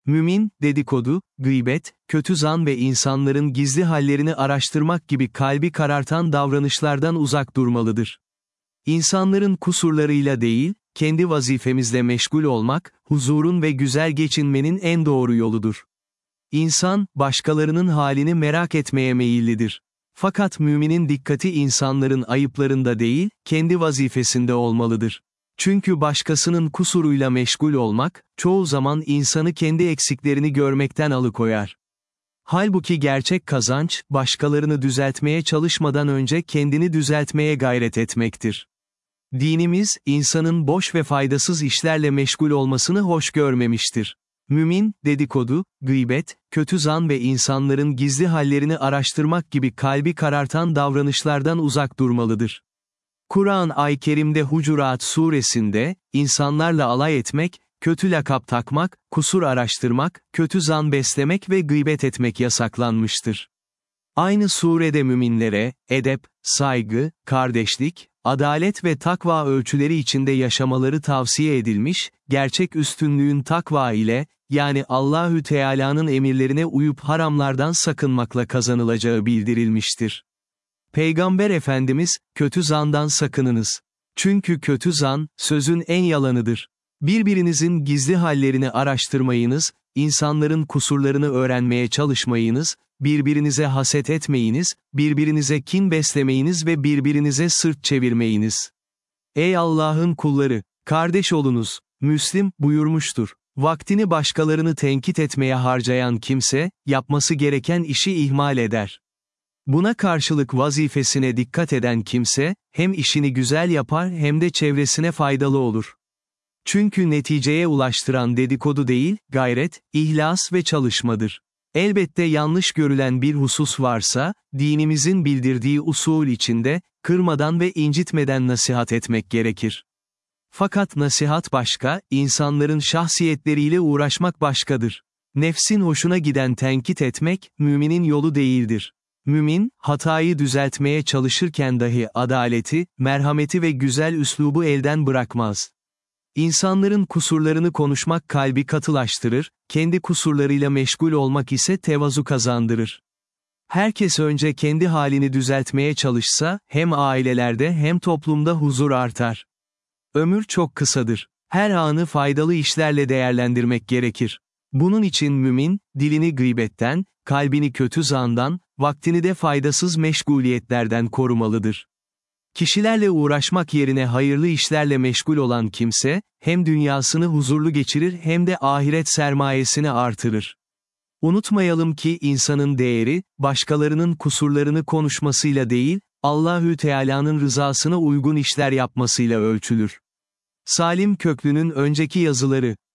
Mümin, dedikodu, gıybet, kötü zan ve insanların gizli hallerini araştırmak gibi kalbi karartan davranışlardan uzak durmalıdır. İnsanların kusurlarıyla değil, kendi vazifemizle meşgul olmak, huzurun ve güzel geçinmenin en doğru yoludur. İnsan, başkalarının halini merak etmeye meyillidir. Fakat müminin dikkati insanların ayıplarında değil, kendi vazifesinde olmalıdır. Çünkü başkasının kusuruyla meşgul olmak, çoğu zaman insanı kendi eksiklerini görmekten alıkoyar. Halbuki gerçek kazanç, başkalarını düzeltmeye çalışmadan önce kendini düzeltmeye gayret etmektir. Dinimiz, insanın boş ve faydasız işlerle meşgul olmasını hoş görmemiştir. Mümin, dedikodu, gıybet, kötü zan ve insanların gizli hallerini araştırmak gibi kalbi karartan davranışlardan uzak durmalıdır. Kur'an-ı Kerim'de Hucurat suresinde, insanlarla alay etmek, kötü lakap takmak, kusur araştırmak, kötü zan beslemek ve gıybet etmek yasaklanmıştır. Aynı surede müminlere, edep, saygı, kardeşlik, adalet ve takva ölçüleri içinde yaşamaları tavsiye edilmiş, gerçek üstünlüğün takva ile, yani Allahü Teala'nın emirlerine uyup haramlardan sakınmakla kazanılacağı bildirilmiştir. Peygamber Efendimiz, kötü zandan sakınınız. Çünkü kötü zan, sözün en yalanıdır. Birbirinizin gizli hallerini araştırmayınız, insanların kusurlarını öğrenmeye çalışmayınız, birbirinize haset etmeyiniz, birbirinize kin beslemeyiniz ve birbirinize sırt çevirmeyiniz. Ey Allah'ın kulları, kardeş olunuz, Müslim, buyurmuştur. Vaktini başkalarını tenkit etmeye harcayan kimse, yapması gereken işi ihmal eder. Buna karşılık vazifesine dikkat eden kimse, hem işini güzel yapar hem de çevresine faydalı olur. Çünkü neticeye ulaştıran dedikodu değil, gayret, ihlas ve çalışmadır. Elbette yanlış görülen bir husus varsa, dinimizin bildirdiği usul içinde, kırmadan ve incitmeden nasihat etmek gerekir. Fakat nasihat başka, insanların şahsiyetleriyle uğraşmak başkadır. Nefsin hoşuna giden tenkit etmek, müminin yolu değildir. Mümin, hatayı düzeltmeye çalışırken dahi adaleti, merhameti ve güzel üslubu elden bırakmaz. İnsanların kusurlarını konuşmak kalbi katılaştırır, kendi kusurlarıyla meşgul olmak ise tevazu kazandırır. Herkes önce kendi halini düzeltmeye çalışsa, hem ailelerde hem toplumda huzur artar. Ömür çok kısadır. Her anı faydalı işlerle değerlendirmek gerekir. Bunun için mümin, dilini gıybetten, kalbini kötü zandan, vaktini de faydasız meşguliyetlerden korumalıdır. Kişilerle uğraşmak yerine hayırlı işlerle meşgul olan kimse, hem dünyasını huzurlu geçirir hem de ahiret sermayesini artırır. Unutmayalım ki insanın değeri, başkalarının kusurlarını konuşmasıyla değil, Allahü Teala'nın rızasına uygun işler yapmasıyla ölçülür. Salim Köklü'nün önceki yazıları,